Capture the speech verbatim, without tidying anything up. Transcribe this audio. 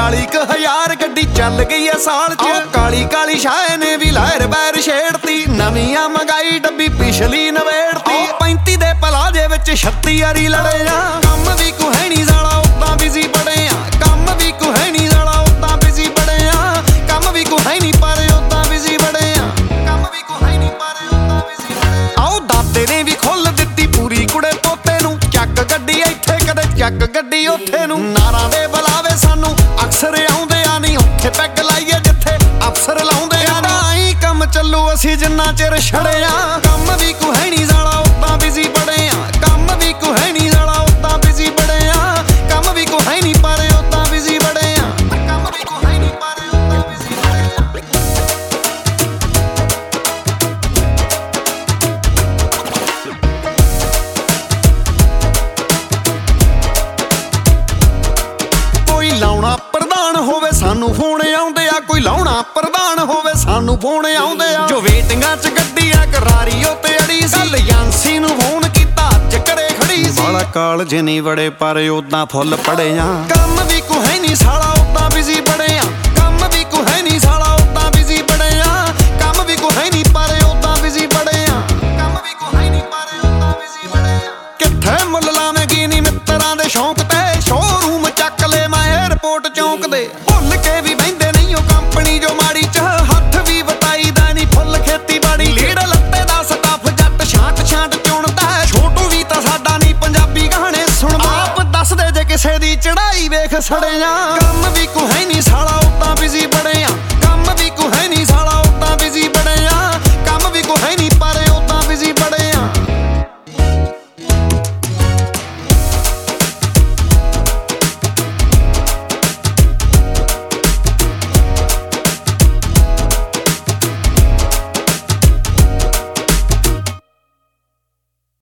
ਚਾਲੀ ਕ ਹਜ਼ਾਰ ਗੱਡੀ ਚੱਲ ਗਈ ਐ ਸਾਲ ਚ। ਕਾਲੀ ਕਾਲੀ ਸ਼ਾਹ ਨੇ ਵੀ ਲਹਿਰ ਬੈਰ ਛੇੜਤੀ, ਨਵੀਆਂ ਮੰਗਾਈ ਡੱਬੀ ਪਿਛਲੀ ਨਵੇੜਤੀ। ਪੈਂਤੀ ਦੇ ਪਲਾਜੇ ਵਿੱਚ ਛੱਤੀ ਯਾਰੀ ਲੜੇ ਆ, ਕੰਮ ਵੀ ਕੁਹੈ ਨੀ ਸਾਲਾ ਉਦਾਂ ਬਿਜ਼ੀ ਬੜੇ ਆ। ਕੰਮ ਵੀ ਕੁਹੈ ਨੀ ਸਾਲਾ ਉਦਾਂ ਬਿਜ਼ੀ ਬੜੇ ਆ, ਕੰਮ ਵੀ ਕੁਹੈ ਨੀ ਪਰ ਉਦਾਂ ਬਿਜ਼ੀ ਬੜੇ ਆ। ਕੰਮ ਵੀ ਕੁਹੈ ਨੀ ਪਰ ਉਦਾਂ ਬਿਜ਼ੀ ਬੜੇ ਆ। ਆਓ ਦਾਤੇ ਨੇ ਵੀ ਖੁੱਲ ਦਿੱਤੀ ਪੂਰੀ ਕੁੜੇ ਪੋਤੇ ਨੂੰ, ਚੱਕ ਗੱਡੀ ਇੱਥੇ ਕਦੇ ਚੱਕ ਗੱਡੀ ਉੱਥੇ ਨੂੰ। ਨਾਰਾਂ ਦੇ ਬੁਲਾਵੇ ਸਾਨੂੰ ਅਕਸਰ ਆਉਂਦੇ ਆ, ਨਹੀਂ ਉੱਥੇ ਪੈਗ ਲਾਈਏ ਜਿੱਥੇ ਅਫਸਰ ਲਾਉਂਦੇ ਆ। ਆਈ ਕੰਮ ਚੱਲੂ ਅਸੀਂ ਜਿੰਨਾ ਚਿਰ ਛੜੇ ਆ, ਕੰਮ ਵੀ ਕੁਹੈ ਨੀ ਸਾਲਾ ਉਦਾਂ ਬਿਜ਼ੀ ਬੜੇ ਆ। ਕੰਮ ਵੀ ਕੁਹੈ ਨੀ ਸਾਲਾ ਉਦਾਂ ਬਿਜ਼ੀ ਬੜੇ ਆ, ਕੰਮ ਵੀ ਕੁਹੈ ਨੀ ਪਰ ਉਦਾਂ ਬਿਜ਼ੀ ਬੜੇ ਆ। ਕੰਮ ਵੀ ਕੁਹੈ ਨੀ ਪਰ ਉਦਾਂ ਬਿਜ਼ੀ ਬੜੇ ਆ। ਕੋਈ ਲਾਉਣਾ ਪ੍ਰਧਾਨ ਹੋਵੇ ਸਾਨੂੰ ਫੋਨ ਆਉਂਦੇ ਆ, ਕੋਈ ਲਾਉਣਾ ਪ੍ਰਧਾਨ ਹੋਵੇ ਸਾਨੂੰ ਫੋਨ ਆਉਂਦੇ ਆ। ਜੋ ਵੇਟਿੰਗਾਂ ਚ ਗੱਡੀ ਆ ਕਰਾਰੀ ਉਹ ਤੇ ਅੜੀ ਸੀ, ਕੱਲ ਏਜੰਸੀ ਨੂੰ ਫੋਨ ਕੀਤਾ ਅੱਜ ਘਰੇ ਖੜੀ ਸੀ। ਬਾਲਾ ਕਾਲਜ ਨੀ ਵੜੇ ਪਰ ਉਦਾਂ ਫੁੱਲ ਪੜੇ ਆ, ਕੰਮ ਵੀ ਕੁਹੈ ਨੀ ਸਾਲਾ ਉਦਾਂ ਬਿਜ਼ੀ ਬੜੇ ਆ। ਕੰਮ ਵੀ ਕੁਹੈ ਨੀ ਸਾਲਾ ਉਦਾਂ ਬਿਜ਼ੀ ਬੜੇ ਆ, ਕੰਮ ਵੀ ਕੁਹੈ ਨੀ ਪਰ ਉਦਾਂ ਬਿਜ਼ੀ ਬੜੇ ਆ। ਕੰਮ ਵੀ ਕੁਹੈ ਨੀ ਪਰ ਉਦਾਂ ਬਿਜ਼ੀ ਬੜੇ ਆ। ਕਿੱਥੇ ਮੁੱਲ ਲਾਵੇਂਗੀ ਨੀ ਮਿੱਤਰਾਂ ਦੇ ਸ਼ੌਂਕ ਤੇ, ਸ਼ੋਰੂਮ ਚੱਕ ਲੈ ਮੈਂ ਏਅਰਪੋਰਟ ਚੌਂਕ ਦੇ। ਭੁੱਲ ਕੇ ਵੀ ਬਹਿੰਦੇ ਨਹੀਂ ਉਹ ਕੰਪਨੀ ਜੋ ਮਾੜੀ ਚ, ਹੱਥ ਵੀ ਵਟਾਈਦਾ ਨੀ ਫੁੱਲ ਖੇਤੀਬਾੜੀ। ਲੀੜ ਲੱਤੇ ਦਾ ਸਟੱਫ ਜੱਟ ਛਾਂਟ ਛਾਂਟ ਚੁਣਦਾ, ਛੋਟੂ ਵੀ ਤਾਂ ਸਾਡਾ ਨੀ ਪੰਜਾਬੀ ਗਾਣੇ ਸੁਣਦਾ। ਆਪ ਦੱਸਦੇ ਜੇ ਕਿਸੇ ਦੀ ਚੜਾਈ ਵੇਖ ਸੜੇ ਆ, ਕੰਮ ਵੀ ਕੁਹੈ